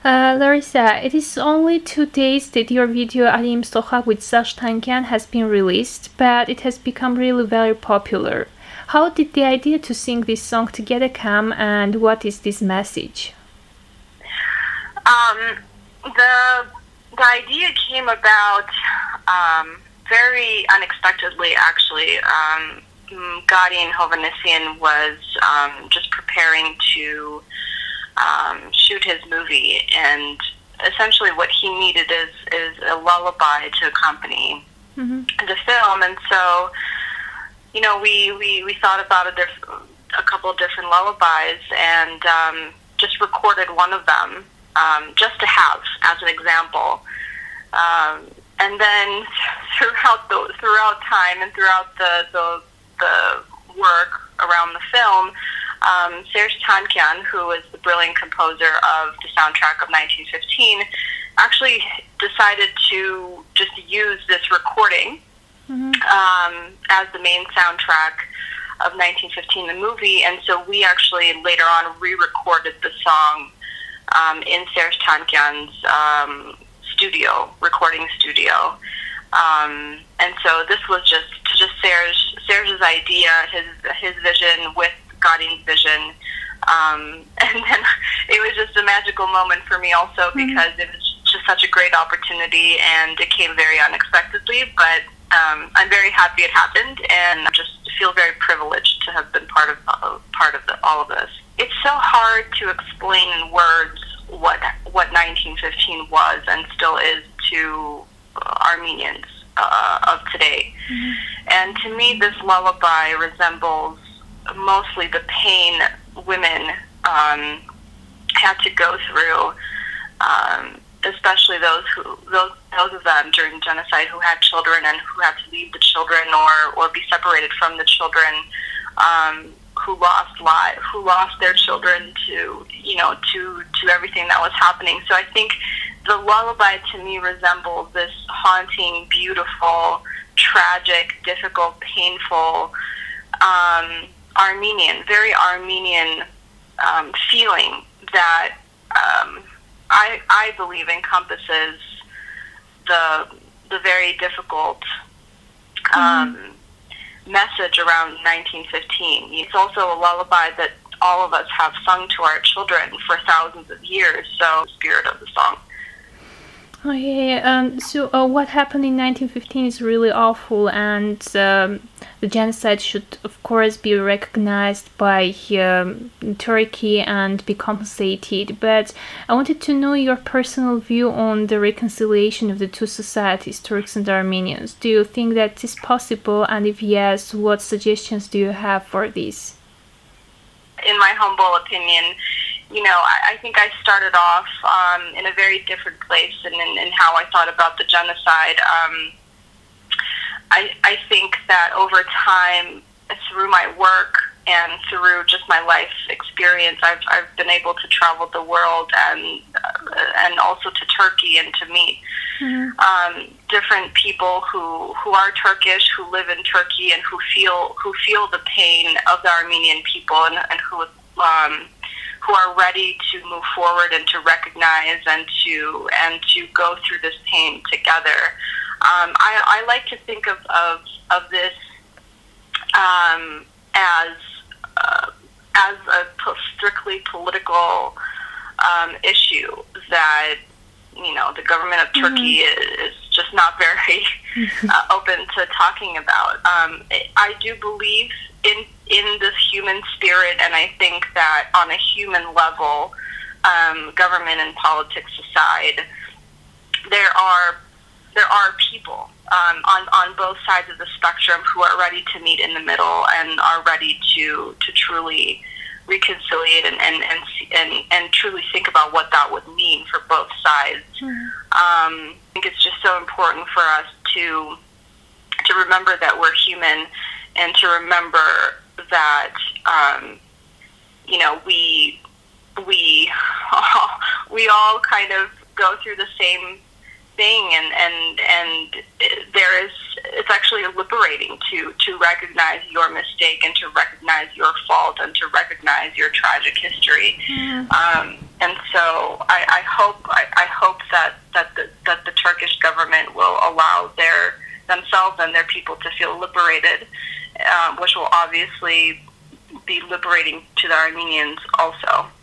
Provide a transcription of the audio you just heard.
Larissa, it is only 2 days that your video Alim Sohak with Sash Tankian has been released, but it has become really very popular. How did the idea to sing this song together come, and what is this message? The idea came about very unexpectedly, actually. Gadin Hovhannisyan was just preparing to shoot his movie, and essentially what he needed is a lullaby to accompany the film. And so, we thought about a couple of different lullabies, and just recorded one of them, just to have as an example. And then throughout time and throughout the work around the film, Serj Tankian, who is the brilliant composer of the soundtrack of 1915, actually decided to just use this recording as the main soundtrack of 1915, the movie. And so we actually later on re-recorded the song in Serj Tankian's recording studio. And so this was just Serj's idea, his vision with Gadin's vision. And then it was just a magical moment for me also, because it was just such a great opportunity, and it came very unexpectedly, but I'm very happy it happened, and I just feel very privileged to have been part of all of this. It's so hard to explain in words what 1915 was and still is to Armenians of today. And to me, this lullaby resembles mostly the pain women had to go through, especially those of them during genocide who had children and who had to leave the children or be separated from the children, who lost their children to everything that was happening. So I think the lullaby to me resembles this haunting, beautiful, tragic, difficult, painful, very Armenian feeling that I believe encompasses the very difficult message around 1915. It's also a lullaby that all of us have sung to our children for thousands of years. So, the spirit of the song. Oh, yeah. So what happened in 1915 is really awful, and the genocide should, of course, be recognized by Turkey and be compensated. But I wanted to know your personal view on the reconciliation of the two societies, Turks and Armenians. Do you think that is possible? And if yes, what suggestions do you have for this? In my humble opinion, I think I started off in a very different place in how I thought about the genocide. I think that over time, through my work and through just my life experience, I've been able to travel the world and also to Turkey and to meet different people who are Turkish, who live in Turkey, and who feel the pain of the Armenian people, and who are ready to move forward and to recognize and to go through this pain together. I like to think of this as a strictly political issue that the government of Turkey is just not very open to talking about. I do believe in this human spirit, and I think that on a human level, government and politics aside, there are people on both sides of the spectrum who are ready to meet in the middle and are ready to truly reconciliate and truly think about what that would mean for both sides. I think it's just so important for us to remember that we're human, and to remember that we all kind of go through the same thing, and it's actually liberating to recognize your mistake and to recognize your fault and to recognize your tragic history. And so I hope that the Turkish government will allow themselves and their people to feel liberated, which will obviously be liberating to the Armenians also.